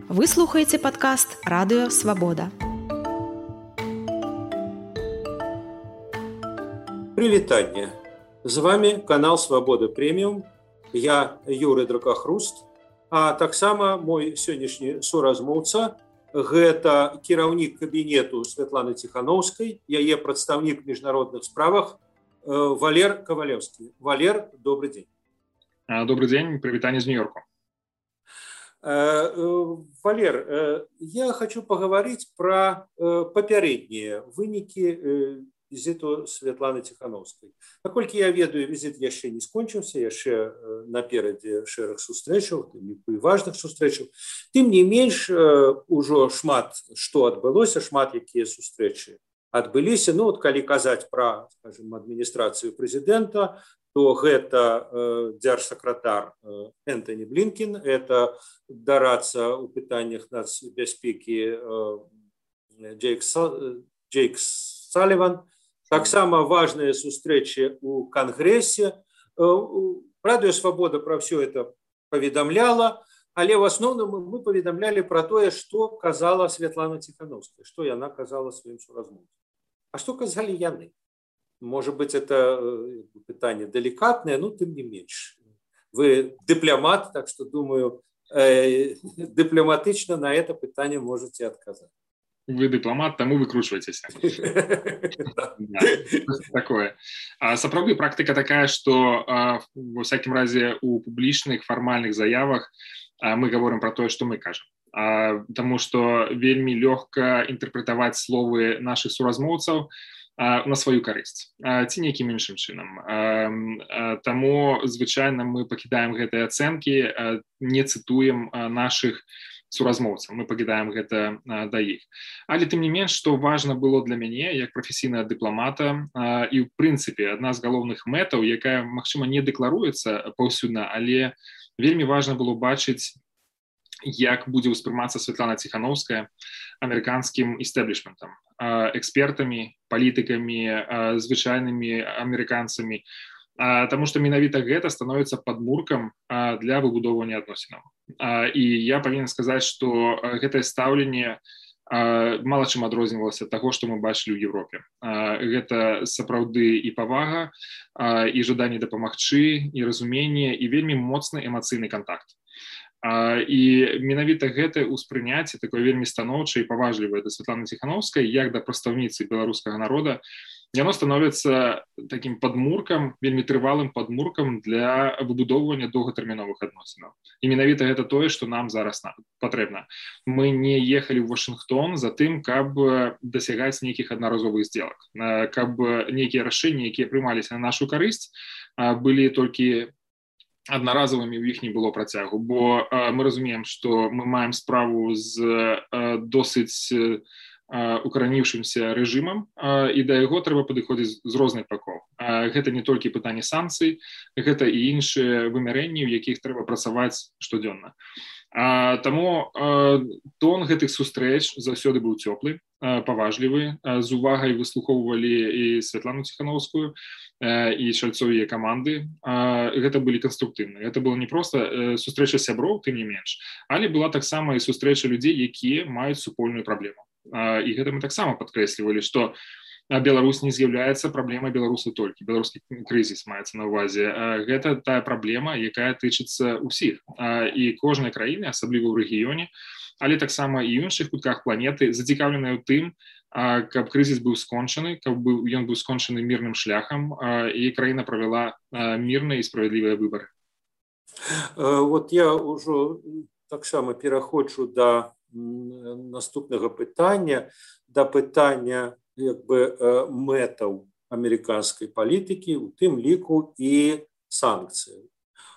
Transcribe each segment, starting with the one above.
Вы слухаеце падкаст «Радыё Свабода». Привітанне. З вами канал «Свабода Прэміум». Я Юрый Дракахруст, а таксама мой сённяшні суразмоўца гэта кіраўнік кабінету Святланы Ціхановскай, яе прадстаўнік в міжнародных справах Валер Кавалевскі. Валер, добрый день. Добрый день, привитание из Нью-Йорка. Валер, я хочу поговорить про папярэднія вынікі візіту Святланы Ціхановскай. Наколькі я ведаю, візіт яшчэ не скончыўся, яшчэ наперадзе шэраг сустрэчаў, і важных сустрэчаў. Тым не менш, ужо шмат што адбылося, шмат якія сустрэчы адбыліся. Ну, вот, калі казаць пра, скажем, адміністрацыю прэзідэнта, то гэта дзяржсакратар Энтоні Блінкен, это дарацца ў пытаннях нацбяспекі Джейк Саліван. Таксама важныя сустрэчы ў Кангрэсе. Радыё Свабода пра ўсё это паведамляла, але в асноўным мы паведамлялі пра тое, што казала Святлана Ціхановская, што яна казала сваім суразмоўцам. А што казалі яны? Может быть, это питание деликатное, но тем не меньше. Вы дипломат, так что, думаю, дипломатично на это питание можете отказать. Вы дипломат, тому выкручиваетесь. Такое. Сапраўды, практика такая, что во всяком разе у публічных фармальных заявах мы говорим про то, что мы кажем. Потому что вельмі лёгка інтэрпрэтаваць словы наших суразмоўцаў на сваю карысць, ці нейкім іншым чынам. Таму, звычайна, мы пакідаем гэтыя ацэнкі, не цытуем нашых суразмоўцаў, мы пакідаем гэта да іх. Але тым не менш, што важна было для мяне, як прафесійнага дыпламата, і ў прынцыпе, адна з галоўных мэтаў, якая, магчыма, не дэкларуецца паўсюдна, але вельмі важна было бачыць, як будзе ўспрымацца Святлана Ціхановская амерыканскім істэблішментам, экспертамі, палітыкамі, звычайнымі амерыканцамі, таму што менавіта гэта становіцца падмуркам для выбудоўвання адносінаў. І я павінен сказаць, што гэтае стаўленне мала чым адрознівалася ад таго, што мы бачылі ў Еўропе. Гэта сапраўды і павага, і жаданне дапамагчы, і разуменне, і вельмі моцны эмацыйны кантакт. І менавіта гэта ўспрыняцце такое вельмі станоўчае і паважлівае да Святланы Ціхановскай, як да прадстаўніцы беларускага народа, яно становіцца такім падмуркам, вельмі трывалым падмуркам для выбудоўвання доўгатэрміновых адносінаў. І менавіта гэта тое, што нам зараз патрэбна. Мы не ехалі ў Вашынгтон за тым, каб дасягаць нейкіх аднаразовых сделак, каб нейкія рашэнні, якія прымаліся на нашу карысць, былі толькі аднаразовымі, у іх не было працягу, бо мы разумеем, што мы маем справу з досыць укараніўшымся рэжымам, і да яго трэба падыходзіць з розных бакоў. Гэта не толькі пытанне санкцый, гэта і іншыя вымярэнні, у якіх трэба працаваць штодзённа. Таму тон гэтых сустрэч заўсёды быў цёплы, паважлівы, з увагай выслухоўвалі і Святлану Ціхановскую, і Шальцовыя каманды. Гэта былі канструктыўныя. Гэта была не проста сустрэча сяброў, тым не менш, але была таксама і сустрэча людзей, якія маюць супольную праблему. І гэта мы таксама падкрэслівалі, што Беларусь не з'яўляецца праблемай беларусаў толькі. Беларускі крызіс маецца на ўвазе. Гэта тая праблема, якая тычыцца ўсіх. І кожнай краіны, асабліва ў рэгіёне, але таксама і ў іншых кутках планеты зацікаўленыя ў тым, каб крызіс быў скончаны, каб ён быў скончаны мірным шляхам, і краіна правяла мірныя і справядлівыя выбары. Вот я ўжо таксама пераходжу да наступнага пытання, да пытання мэтаў амерыканскай палітыкі, у тым ліку і санкцыі.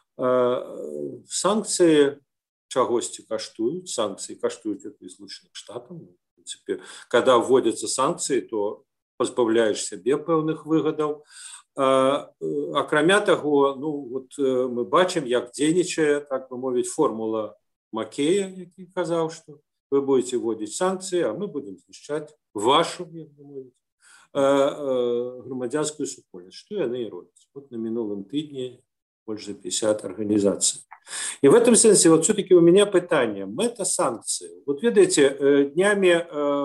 Санкцыі чагосьці каштуюць, санкцыі каштуюць ад Злучаных Штатаў. В принципе, когда вводятся санкцыі, то пазбаўляеш сябе пэўных выгадаў. Акрамя таго, ну, вот мы бачым, як дзейнічае, так бы мовіць, формула Маккея, які казаў, што вы будете вводить санкции, а мы будем знищать вашу, як бы мовіць, громадянскую супольнасць. Што яны і робяць. Вот на мінулым тыдні больше за 50 организаций. И в этом смысле вот все-таки у меня питание. Мета-санкции. Вот видите, днями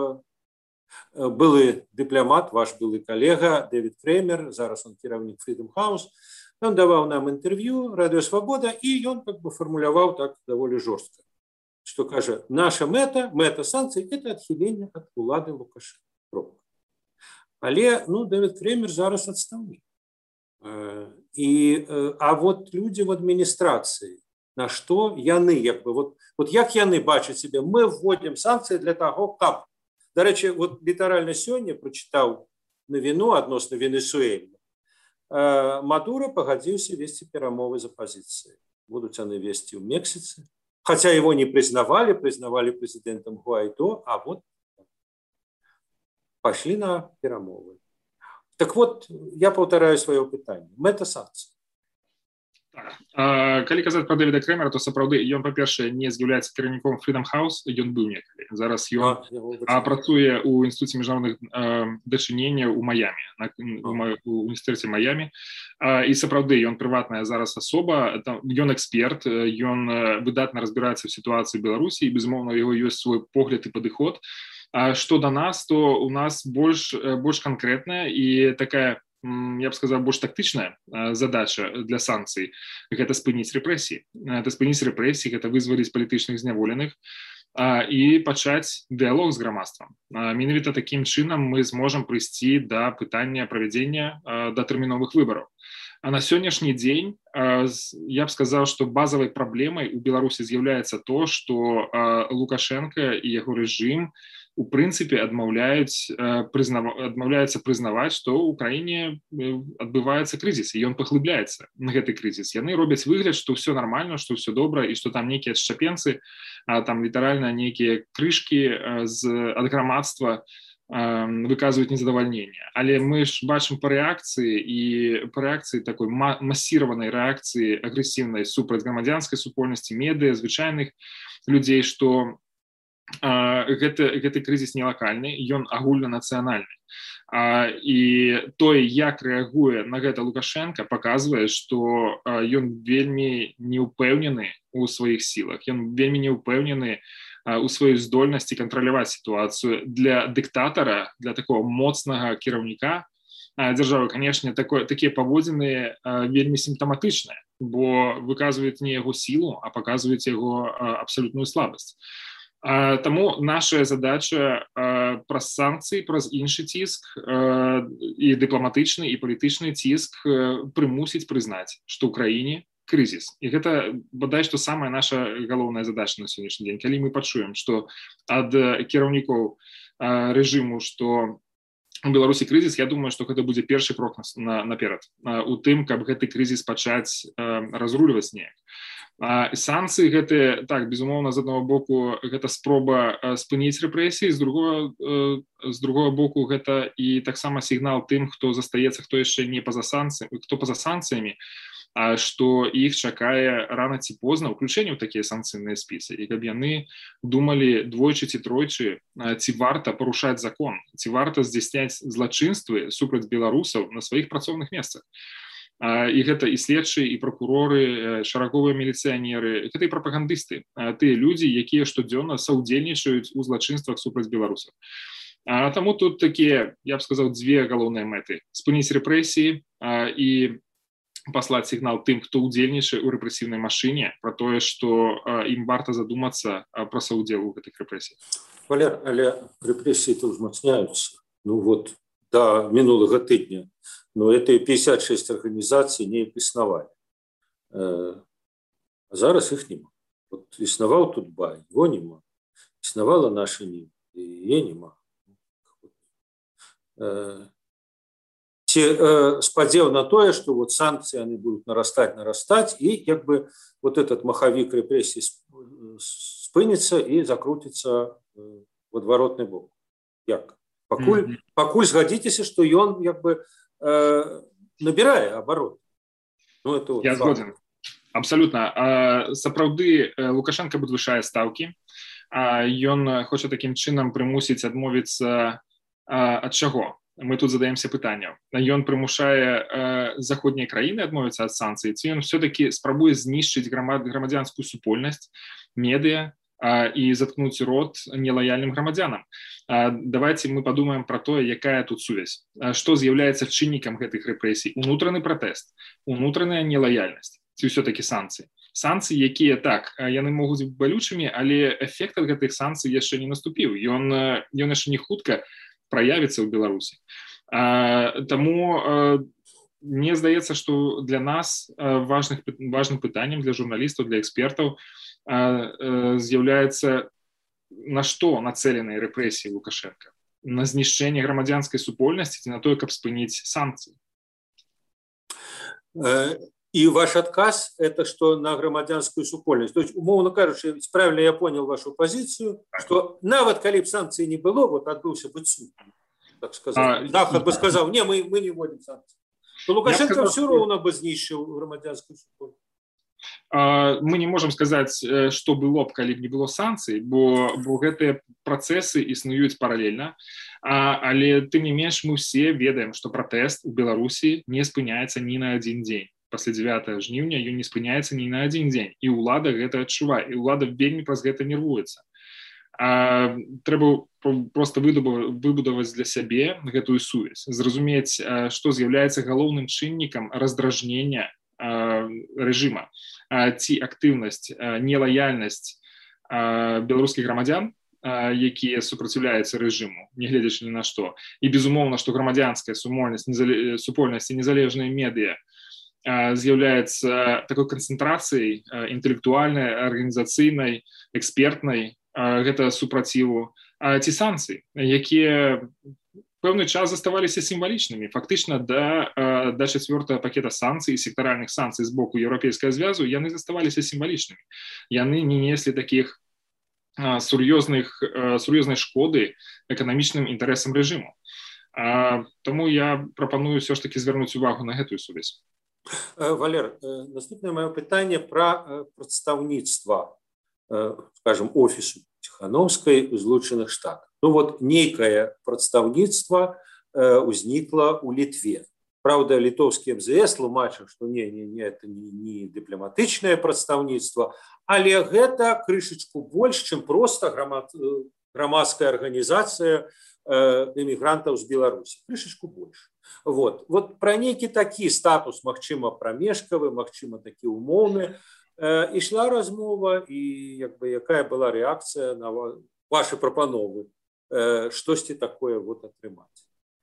былы дыпламат, ваш былы коллега Дэвид Кремер, зараз он кіраўнік Freedom House, он давал нам интервью «Радио Свобода», и он как бы формулировал так довольно жестко, что, кажа, наша мета санкций – это отхиление от улады Лукашенко. Але, Дэвид Кремер зараз отставник. А вот люди в администрации, на что яны, вот як яны бачаць себе, мы вводим санкции для того, как. До речі, вот литерально сегодня прочитал новину относно Венесуэлы. Мадуро погодился вести перемовы за позиции. Будут они вести в Мексике. Хотя его не признавали президентом Гуайдо, а вот пошли на перемовы. Так вот, я повторяю свое питание. Мета-санкции. Так. Калі казаць пра Дэвіда Крэмера, то сапраўды ён, па-першае, не з'яўляецца кіраўніком Freedom House, ён быў некалі. Зараз ён працуе ў інстытуце міжнародных дачыненняў у Майамі, у універсітэце Майамі. І сапраўды ён прыватная зараз асоба, ён эксперт, ён выдатна разбіраецца ў сітуацыі Беларусі, і безумоўна у яго ёсць свой погляд і падыход. Што да нас, то у нас больш канкрэтная і такая, я б сказаў, больш тактычная задача для санкцый – гэта спыніць рэпрэсіі. Гэта вызваліць палітычных зняволеных і пачаць дыялог з грамадствам. Менавіта такім чынам мы зможам прыйсці да пытання правядзення датэрміновых выбараў. А на сённяшні дзень я б сказаў, што базавай праблемай у Беларусі з'яўляецца то, што Лукашенко і яго рэжым у прынцыпе адмаўляюцца прызнаваць, што ў краіне адбываецца крызіс, і ён паглыбляецца на гэты крызіс. Яны робяць выгляд, што ўсё нармальна, што ўсё добра, і што там нейкія адшчапенцы, там літаральна нейкія крышкі ад грамадства выказваюць незадавальненне. Але мы ж бачым па рэакцыі такой масіраванай рэакцыі агрэсіўнай супраць грамадзянскай супольнасці, медыа, звычайных людзей, што гэты крызіс не лакальны, ён агульнанацыянальны. І тое, як рэагуе на гэта Лукашенко, паказвае, што ён вельмі неўпэўнены ў сваіх сілах, ён вельмі неўпэўнены у сваёй здольнасці кантраляваць сітуацыю. Для дыктатара, для такого моцнага кіраўніка дзяржавы, канешне, такія паводзіны вельмі сімптаматычныя, бо выказваюць не яго сілу, а паказваюць яго абсалютную слабасць. Таму наша задача праз санкцыі, праз іншы ціск, і дыпламатычны, і палітычны ціск прымусіць прызнаць, што ў краіне крызіс. І гэта, бадай, што самая наша галоўная задача на сённяшні дзень. Калі мы пачуем, што ад кіраўнікоў рэжыму, што у Беларусі крызіс, я думаю, што гэта будзе першы крок наперад у тым, каб гэты крызіс пачаць разруліваць неяк. Санкцыі гэты, так, безумоўна, з аднаго боку, гэта спроба спыніць рэпрэсіі, з другого боку, гэта і таксама сігнал тым, хто застаецца, хто яшчэ не па-за санкцыямі, што іх чакае рана ці позна ўключэнне ў такія санкцыйныя спісы, і каб яны думалі двойчы ці тройчы, ці варта парушаць закон, ці варта здзяйсняць злачынствы супраць беларусаў на сваіх працоўных месцах. І гэта і следчыя, і пракуроры, шараговыя міліцыянеры, гэта і прапагандысты, тыя людзі, якія штодзённа саўдзельнічаюць у злачынствах супраць беларусаў. Таму тут такія, я б сказаў, дзве галоўныя мэты: спыніць рэпрэсіі і паслаць сігнал тым, хто ўдзельнічае ў рэпрэсіўнай машыне, пра тое, што ім варта задумацца пра саўдзел у гэтых рэпрэсіях. Валер, але рэпрэсіі-то ўзмацняюцца. Вот да мінулага тыдня. Но это 56 организаций не існавалі. Зараз іх нема. Вот існаваў Тутбай, его нема. Існавала наша НИМ, яе нема. Ці спадзеў на тое, што вот санкцыі они будут нарастать, и как бы вот этот махавік рэпрэсій спыніцца и закрутится в адваротны бок. Як? Пакуль згадзіцеся, што ён як бы набірае абарот. Я згоден. Абсолютно. Сапраўды Лукашенко падвышае стаўкі. Ён хоча такім чынам прымусіць адмовіцца ад чаго? мы тут задаемся пытаннем, ён прымушае заходнія краіны адмовіцца ад санкцый, ці ён все-таки спрабуе знішчыць грамадзянскую супольнасць, медыа і заткнуць рот нелаяльным грамадзянам. Давайте мы подумаем про то, якая тут сувязь. Што з'яўляецца чыннікам гэтых рэпрэсій? Унутраны пратэст, унутраная нелаяльнасць, ці все-таки санкцыі. Санкцыі, якія так, яны могуць быць балючымі, але эфект ад гэтых санкцый яшчэ не наступіў. Ён яшчэ не хутка праявіцца ў Беларусі. Таму мне здаецца, што для нас важным пытаннем, для журналістаў, для экспертаў з'яўляецца, на што нацэленыя рэпрэсіі Лукашенка? На знішчэнне грамадзянскай супольнасці ці на тое, каб спыніць санкцыі? И ваш отказ – это что на громадянскую супольность. То есть, умовно кажучи, правильно я понял вашу позицию, что нават калі б санкций не было, вот отбылся бы суд, так сказать. Захад бы сказал, не, мы не вводим санкции. То Лукашенко все равно бы знищил громадянскую супольность. Мы не можем сказаць, што было б, калі б не было санкцый, бо гэтыя працэсы існуюць паралельна, але тым не менш мы ўсе ведаем, што пратэст у Беларусі не спыняецца ні на адзін дзень. Пасля 9 жніўня ён не спыняецца ні на адзін дзень, і ўлада гэта адчувае, і ўлада вельмі праз гэта нервуецца. Трэба проста выбудаваць для сябе гэтую сувязь, зразумець, што з'яўляецца галоўным чыннікам раздражнення рэжыма, ці актыўнасць, нелаяльнасць беларускіх грамадзян, якія супраціўляюцца рэжыму, нягледзячы ні на што. І, безумоўна, што грамадзянская супольнасць і незалежныя медыа з'яўляецца такой канцэнтрацыяй інтэлектуальнай, арганізацыйнай, экспертнай гэта супраціву, ці санкцый, якія пэўны час заставаліся сімвалічнымі. Фактычна да 4-го пакета санкцый і сектаральных санкцый з боку Еўрапейскага звязу яны заставаліся сімвалічнымі. Яны не неслі такіх сур'ёзнай шкоды эканамічным інтарэсам рэжыму. Таму я прапаную ўсё ж таки звярнуць увагу на гэтую сувязь. Валер, наступне маё пытанне пра прадстаўніцтва, скажем, офісу Ціхановскай у Злучаных Штатах. Ну вот нейкае прадстаўніцтва ўзнікла ў Літве. Правда, літоўскі МЗС тлумачыў, што не, это не дыпламатычнае прадстаўніцтва, але гэта крышачку больш, чым проста грамадская арганізацыя эмігрантаў з Беларусі. Крышачку больш. Вот про нейкі такі статус, магчыма, прамежкавы, магчыма, такі умоўны, ішла размова, і якая была рэакцыя на ваши прапановы, штосьці такое атрымаць.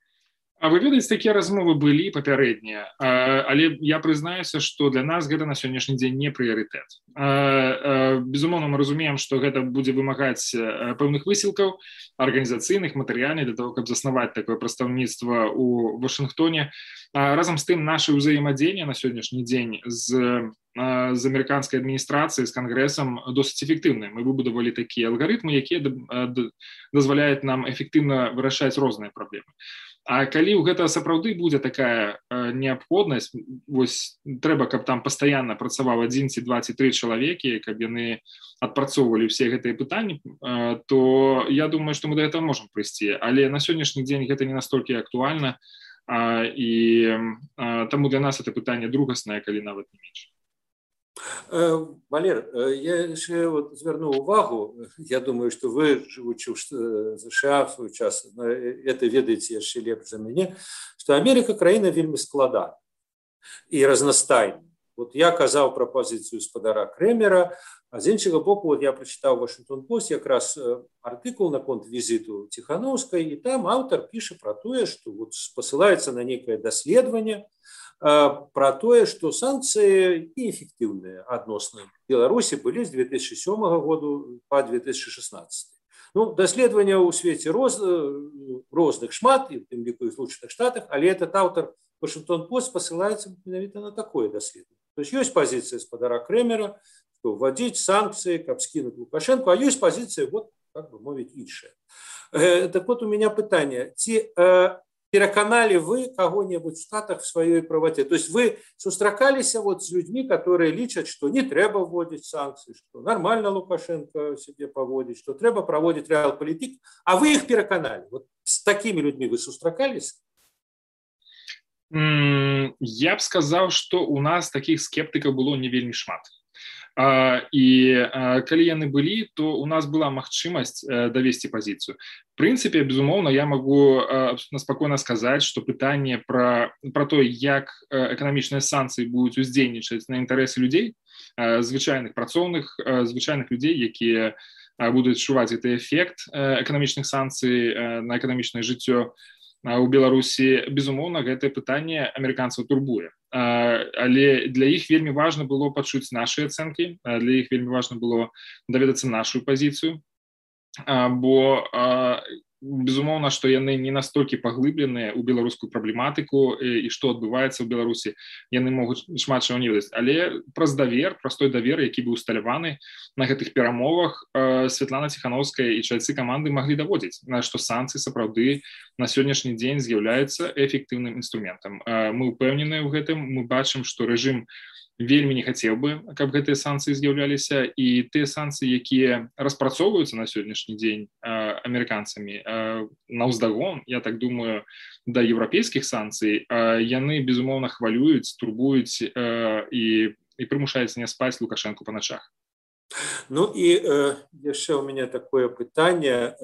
А вы ведаеце, такія размовы былі папярэднія, але я прызнаюся, што для нас гэта на сённяшні дзень не прыярытэт. Безумоўна, мы разумеем, што гэта будзе вымагаць пэўных высілкаў арганізацыйных, матэрыяльных для того, каб заснаваць такое прадстаўніцтва ў Вашынгтоне. Разам з тым, наша ўзаемадзеянне на сённяшні дзень з амерыканскай адміністрацыяй, з кангрэсам досыць эфектыўныя. Мы выбудавалі такія алгарытмы, якія дазваляюць нам эфектыўна вырашаць розныя праблемы. А калі ў гэта сапраўды будзе такая неабходнасць, вось трэба, каб там пастаянна працаваў 1 ці 2 ці 3 чалавекі, каб яны адпрацоўвалі ўсе гэтыя пытанні, то я думаю, што мы да гэтага можам прыйсці. Але на сённяшні дзень гэта не настолькі актуальна, і таму для нас это пытанне другаснае, калі нават не менш. Валер, я яшчэ звярнуў увагу, я думаю, што вы, жывучы ў США в свой час, это ведаеце яшчэ лепш за мяне, што Амерыка краіна вельмі складана і разнастайная. Вот я казаў пра пазіцыю спадара Крэмера, а з іншага боку я прачытаў Вашингтон Пост якраз артыкул наконт візіту Ціхановскай, і там аўтар піша пра тое, што спасылаецца на нейкае даследаванне, про тое, што санкцыі неэфектыўныя адносна Беларусі былі з 2007 году па 2016. Ну, даследавання ў свеце розных шмат, і тым ліку і в Злучаных Штатах, але этот аўтар Вашингтон Пост спасылаецца менавіта на такое даследаванне. То есть ёсць пазіцыя спадара Крэмера, што вводзіць санкцыі, каб скінуць Лукашенко, а ёсць пазіцыя, как бы мовіць, іншая. Так вот у меня пытанне, ці пераканалі вы каго-небудзь в Штатах в сваёй праваце? То есть вы сустракаліся вот з людзьмі, которые лічаць, што не трэба вводзіць санкцыі, што нормально Лукашенко себе паводзіць, што трэба праводзіць рэалпалітык, а вы іх пераканалі. Вот з такімі людзьмі вы сустракаліся? Я б сказаў, што у нас такіх скептыкаў было не вельмі шмат. І калі яны былі, то у нас была магчымасць давесці пазіцыю. В прынцыпе, безумоўна, я магу абсолютно спакойна сказаць, што пытанне пра то, як эканамічныя санкцыі будуць уздзейнічаць на інтарэсы людзей, звычайных працоўных, звычайных людзей, якія будуць адчуваць гэты эфект эканамічных санкцый на эканамічнае жыццё у Беларусі, безумоўна, гэтае пытанне амерыканцаў турбуе. Але для іх вельмі важна было пачуць нашы ацэнкі, для іх вельмі важна было даведацца нашу пазіцыю, бо безумоўна, што яны не настолькі паглыбленыя ў беларускую праблематыку і што адбываецца ў Беларусі, яны могуць шмат чаго не ведаць. Але праз давер, праз той давер, які быў усталяваны на гэтых перамовах, Святлана Ціхановская і чальцы каманды маглі даводзіць, што санкцыі сапраўды на сённяшні дзень з'яўляюцца эфектыўным інструментам. Мы ўпэўненыя ў гэтым, мы бачым, што рэжым вельмі не хацеў бы, каб гэтыя санкцыі з'яўляліся, і тыя санкцыі, якія распрацоўваюцца на сённяшні дзень амерыканцамі наўздагон, я так думаю, да еўрапейскіх санкцый, яны, безумоўна, хвалююць, турбуюць і прымушаюць не спаць Лукашенку па начах. Ну і яшчэ у мяне такое пытанне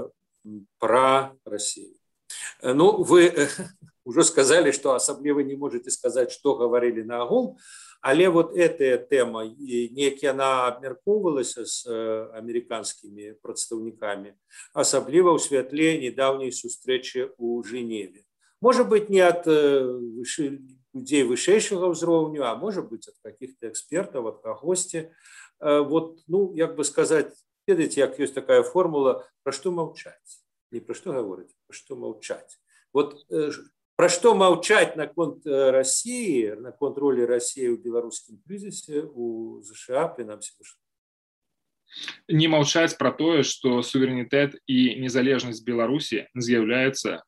пра Расію. Ну, вы уже сказали, што асабліва не можете сказаць, што гаварылі наогул, але вот эта тэма, неяк яна абмяркоўвалася з амерыканскімі прадстаўнікамі, асабліва ў святле недаўняй сустрэчы ў Жэневе. Можа быць, не ад людзей вышэйшага ўзроўню, а можа быць, ад каких-то экспертаў, ад кагосьці. Вот, ну, як бы сказаць, ведаеце, як ёсць такая формула, пра што маўчаць. Не пра што гаворыць, пра што маўчаць. Вот пра што маўчаць наконт Расіі, наконт ролі Расіі ў беларускім крызісе у ЗША, прынамсі, не маўчаць пра тое, што суверэнітэт і незалежнасць Беларусі з'яўляецца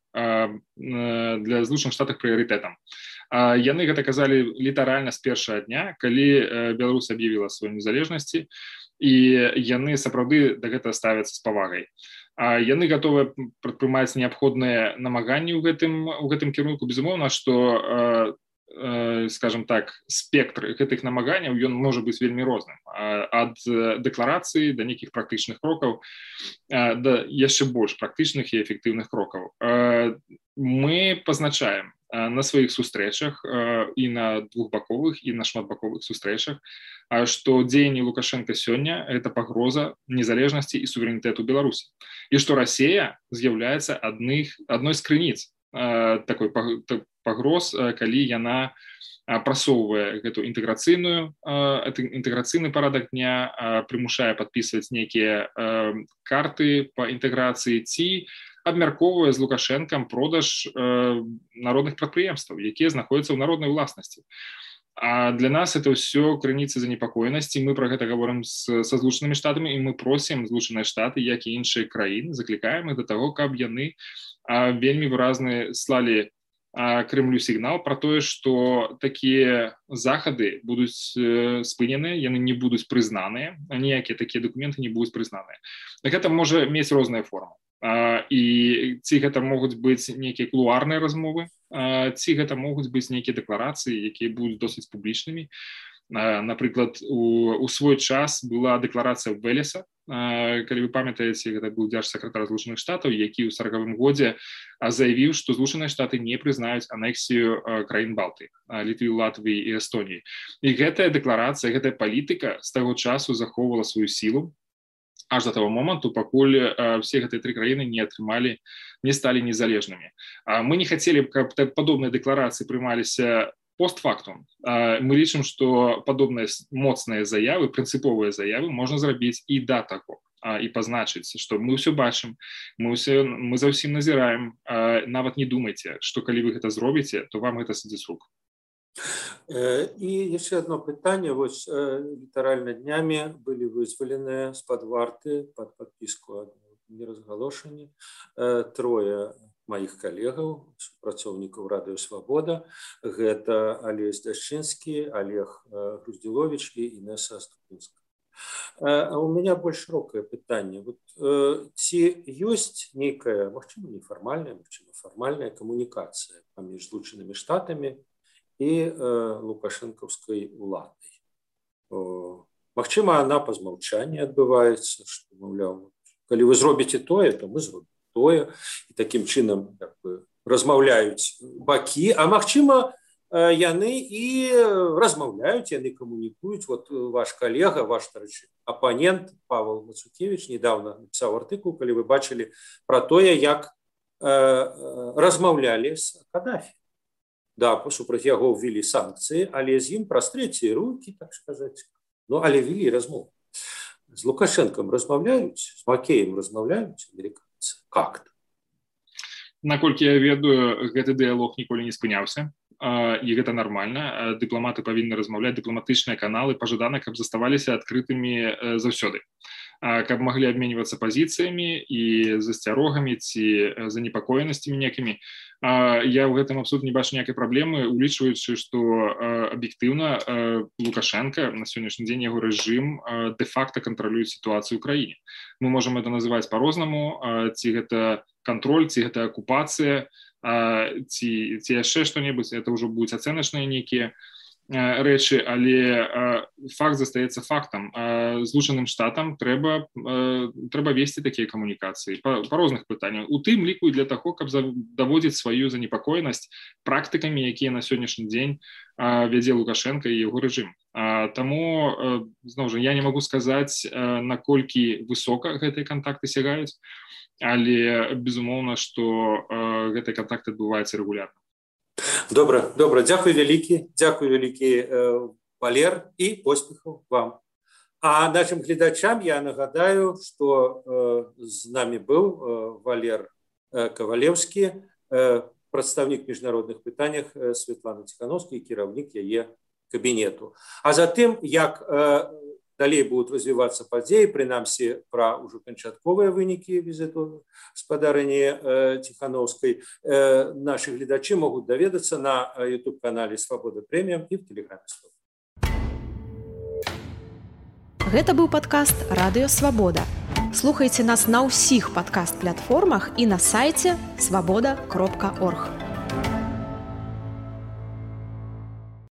для Злучаных Штатаў прыярытэтам. Яны гэта казалі літаральна з першага дня, калі Беларусь аб'явіла сваю незалежнасці, і яны сапраўды да гэтага ставяцца з павагай. Яны гатовы прадпрымаць неабходныя намаганні ў гэтым кірунку. Безумоўна, што, скажем так, спектр гэтых намаганняў, ён можа быць вельмі розным. Ад дэкларацыі да нейкіх практычных крокаў, да яшчэ больш практычных і эфектыўных крокаў. Мы пазначаем на сваіх сустрэчах і на двухбаковых, і на шматбаковых сустрэчах, што дзеянні Лукашенка сёння – гэта пагроза незалежнасці і суверэнітэту Беларусі. І што Расія з'яўляецца адной з крыніц такой пагроз, калі яна прасоўвае гэту інтэграцыйны парадак дня, прымушае падпісваць нейкія карты па інтэграцыі ці абмяркоўвае з Лукашэнкам продаж народных прадпрыемстваў, якія знаходзяцца ў народнай уласнасці. А для нас это ўсё крыніцы занепакоенасці. Мы пра гэта гаворым са Злучанымі Штатамі, і мы просім Злучаныя Штаты, як і іншыя краіны, заклікаем іх да таго, каб яны вельмі выразна слалі Крэмлю сігнал пра тое, што такія захады будуць спыненыя, яны не будуць прызнаныя, ніякія такія дакументы не будуць прызнаныя. Гэта можа мець розныя формы. І ці гэта могуць быць нейкія кулуарныя размовы, ці гэта могуць быць нейкія дэкларацыі, якія будуць досыць публічнымі. Напрыклад, у свой час была дэкларацыя Велеса, калі вы памятаеце, гэта быў дзяржсакратар Злучаных Штатаў, які ў 40-м годзе заявіў, што Злучаныя Штаты не прызнаюць анексію краін Балтыі, Літвы, Латвіі і Эстоніі. І гэтая дэкларацыя, гэтая палітыка з таго часу захоўвала сваю сілу, аж до того моменту, пакуль все гэтыя тры краіны не сталі незалежнымі. Мы не хацелі, каб падобныя дэкларацыі прымаліся постфактум. Мы лічым, што падобныя моцныя заявы, прынцыповыя заявы можна зрабіць і да таго, і пазначыць, што мы ўсё бачым, мы за ўсім назіраем, нават не думайце, што калі вы гэта зробіце, то вам гэта сыдзе з рук. І яшчэ одно пытанне. Вось літаральна днямі былі вызваленыя з-пад варты пад падпіску аб неразгалошанні трое маіх калегаў, супрацоўнікаў радыё Свабода. Гэта Алесь Дашчынскі, Олег Груздзіловіч і Інеса Аступінская. А у меня больш шырокае пытанне. Вот, ці ёсць нейкая, магчыма, нефармальная, магчыма, фармальная камунікацыя паміж Злучанымі Штатамі і лукашэнкаўскай уладай? Магчыма, она па змаўчанні адбываецца, што, маўляў, калі вы зробіце тое, то мы зробім тое, і такім чынам размаўляюць бакі, а магчыма, яны і размаўляюць, яны камунікуюць. Вот ваш калега, ваш апанент Павел Мацукевич недавно напісаў артыкул, калі вы бачылі пра тое, як размаўлялі з Кадафі. Да, супраць яго ввели санкцыі, але з ім праз трэція рукі, так сказаць. Ну, але вели размову. З Лукашэнкам размаўляюць, з Макеем размаўляюць амерыканцы. Как-то. Наколькі я ведаю, гэты дыялог ніколі не спыняўся. І гэта нармальна. Дыпламаты павінны размаўляць, дыпламатычныя каналы пажадана, каб заставаліся адкрытымі заўсёды. Каб маглі абменьвацца пазіцыямі і засцярогамі ці занепакоенасцямі некімі. Я ў гэтым абсолютна не бачу ніякай праблемы, улічваючы, што аб'ектыўна Лукашенко, на сённяшні дзень яго рэжым дэ-факта кантралюе сітуацыю ў краіне. Мы можам это называць па-рознаму, ці гэта кантроль, ці гэта акупацыя, ці яшчэ што-небудзь, это ўжо будуць ацэначныя нейкія рэчы, але факт застаецца фактам. Злучаным Штатам трэба весці такія камунікацыі па розных пытаннях. У тым ліку і для таго, каб даводзіць сваю занепакоенасць практыкамі, якія на сённяшні дзень вядзе Лукашенко і яго рэжым. Таму, зноў жа, я не магу сказаць, наколькі высока гэтыя кантакты сягаюць, але безумоўна, што гэтыя кантакты адбываюцца рэгулярна. Добра, дзякуй вялікі, Валер, і поспехаў вам. А нашим гледачам я нагадаю, што з намі быў Валер Кавалеўскі, прадстаўнік міжнародных пытаннях Светланы Ціхановскай, кіраўнік яе кабінету. А затым, як далей будуць развівацца падзеі, прынамсі пра ўжо канчатковыя вынікі візіту гаспадарыні Ціхановскай, нашы гледачы могуць даведацца на YouTube-канале Свабода Прэміум і в Тэлеграме Свабода. Гэта быў падкаст «Радыё Свабода». Слухайце нас на ўсіх падкаст-платформах і на сайце свабода.орг.